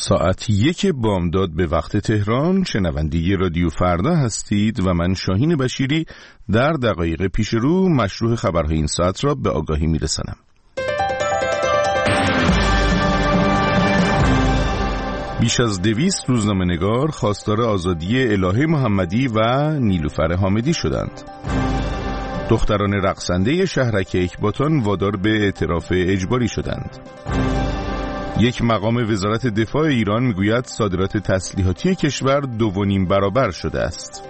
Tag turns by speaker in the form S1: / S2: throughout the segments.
S1: ساعت 1 بامداد به وقت تهران، شنونده رادیو فردا هستید و من شاهین بشیری در دقایق پیش رو مشروع خبرهای این ساعت را به آگاهی میرسانم. بیش از 200 روزنامه‌نگار خواستار آزادی الهه محمدی و نیلوفر حامدی شدند. دختران رقصنده شهرک اکباتان وادار به اعتراف اجباری شدند. یک مقام وزارت دفاع ایران میگوید صادرات تسلیحاتی کشور 2.5 برابر شده است.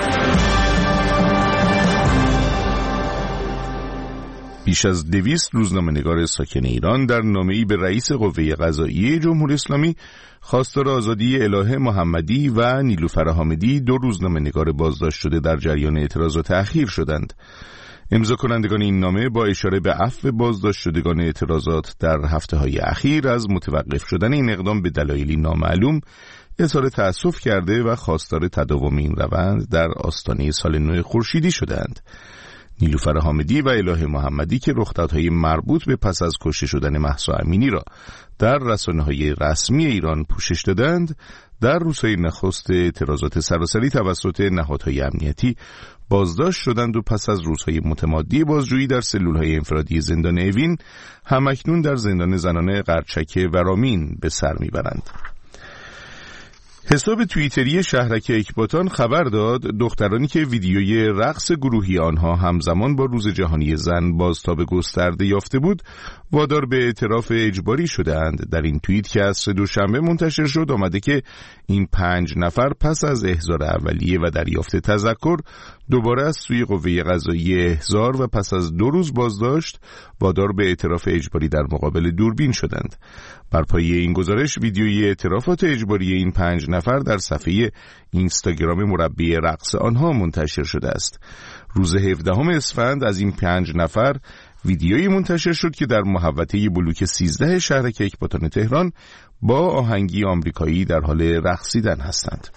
S1: بیش از 200 روزنامه‌نگار ساکن ایران در نامه‌ای به رئیس قوه قضاییه جمهوری اسلامی خواستار آزادی الهه محمدی و نیلوفر حامدی، 2 روزنامه‌نگار بازداشت شده در جریان اعتراض و تأخیر شدند. امضا کنندگان این نامه با اشاره به عفو بازداشت شدگان اعتراضات در هفته‌های اخیر از متوقف شدن این اقدام به دلایلی نامعلوم اظهار تأسف کرده و خواستار تداوم این روند در آستانه سال نو خورشیدی شدند. نیلوفر حامدی و الهه محمدی که رخدادهای مربوط به پس از کشته شدن مهسا امینی را در رسانه‌های رسمی ایران پوشش دادند، در روزهای نخست اعتراضات سراسری توسط نهادهای امنیتی بازداشت شدند و پس از روزهای متمادی بازجویی در سلولهای انفرادی زندان اوین همکنون در زندان زنان قرچک و رامین به سر میبرند. حساب توییتری شهرک اکباتان خبر داد دخترانی که ویدیوی رقص گروهی آنها همزمان با روز جهانی زن بازتاب گسترده یافته بود وادار به اعتراف اجباری شده‌اند. در این توییت که از دوشنبه منتشر شد آمده که این 5 نفر پس از احضار اولیه و دریافت تذکر دوباره از سوی قوه قضاییه احضار و پس از 2 روز بازداشت وادار به اعتراف اجباری در مقابل دوربین شدند. بر پایه این گزارش ویدیوی اعترافات اجباری این 5 نفر در صفحه اینستاگرام مربی رقص آنها منتشر شده است. روز 17 اسفند از این 5 نفر ویدیویی منتشر شد که در محوطه بلوک 13 شهرک اکباتان تهران با آهنگی آمریکایی در حال رقصیدن هستند.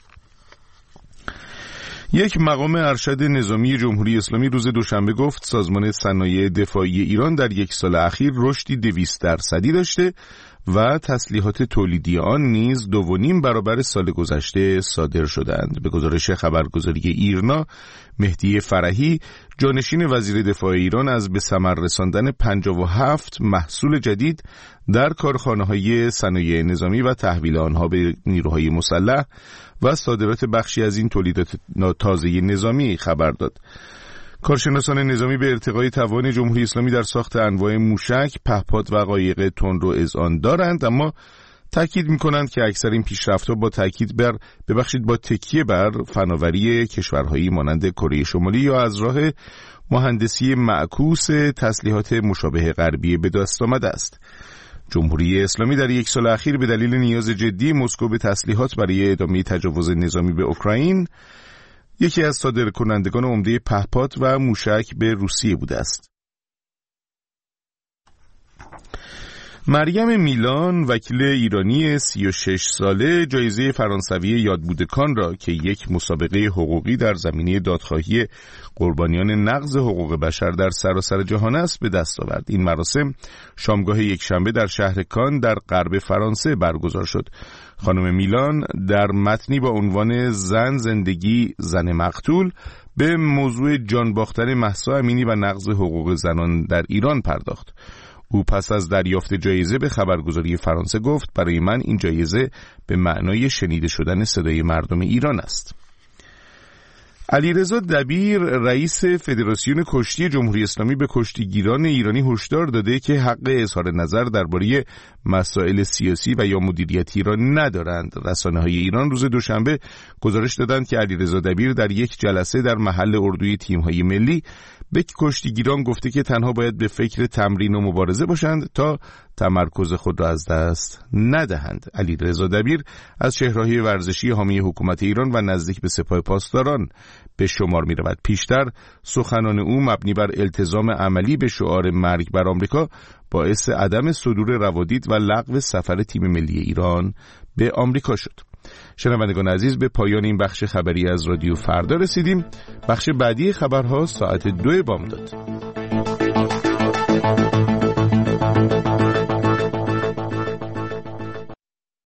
S1: یک مقام ارشد نظامی جمهوری اسلامی روز دوشنبه گفت سازمان صنایع دفاعی ایران در 1 سال اخیر رشدی 200% داشته و تسلیحات تولیدی آن نیز 2.5 برابر سال گذشته صادر شدند. به گزارش خبرگزاری ایرنا، مهدی فرحی جانشین وزیر دفاع ایران از به ثمر رساندن 57 محصول جدید در کارخانه‌های صنایع نظامی و تحویل آنها به نیروهای مسلح و صادرات بخشی از این تولیدات تازه نظامی خبر داد. کارشناسان نظامی به ارتقای توان جمهوری اسلامی در ساخت انواع موشک، پهپاد و قایق تندرو اذعان دارند، اما تاکید می‌کنند که اکثر این پیشرفت‌ها با تکیه بر فناوری کشورهایی مانند کره شمالی یا از راه مهندسی معکوس تسلیحات مشابه غربی به دست آمده است. جمهوری اسلامی در 1 سال اخیر به دلیل نیاز جدی مسکو به تسلیحات برای ادامه تجاوز نظامی به اوکراین یکی از صادرکنندگان عمده پهپاد و موشک به روسیه بوده است. مریم میلان، وکیل ایرانی 36 ساله، جایزه فرانسوی یادبودکان را که یک مسابقه حقوقی در زمینه دادخواهی قربانیان نقض حقوق بشر در سراسر جهان است به دست آورد. این مراسم شامگاه یکشنبه در شهر کان در غرب فرانسه برگزار شد. خانم میلان در متنی با عنوان زن زندگی زن مقتول به موضوع جان باختن مهسا امینی و نقض حقوق زنان در ایران پرداخت. او پس از دریافت جایزه به خبرگزاری فرانسه گفت برای من این جایزه به معنای شنیده شدن صدای مردم ایران است. علیرضا دبیر، رئیس فدراسیون کشتی جمهوری اسلامی، به کشتیگیران ایرانی هشدار داده که حق اظهار نظر درباره مسائل سیاسی و یا مدیریتی را ندارند. رسانه‌های ایران روز دوشنبه گزارش دادند که علیرضا دبیر در یک جلسه در محل اردوی تیم‌های ملی به کشتیگیران گفته که تنها باید به فکر تمرین و مبارزه باشند تا تمرکز خود را از دست ندهند. علیرضا دبیر از چهره‌های ورزشی حامی حکومت ایران و نزدیک به سپاه پاسداران به شمار می‌رود. پیشتر سخنان او مبنی بر التزام عملی به شعار مرگ بر آمریکا باعث عدم صدور روادید و لغو سفر تیم ملی ایران به آمریکا شد. شنوندگان عزیز، به پایان این بخش خبری از رادیو فردا رسیدیم. بخش بعدی خبرها ساعت 2 بامداد.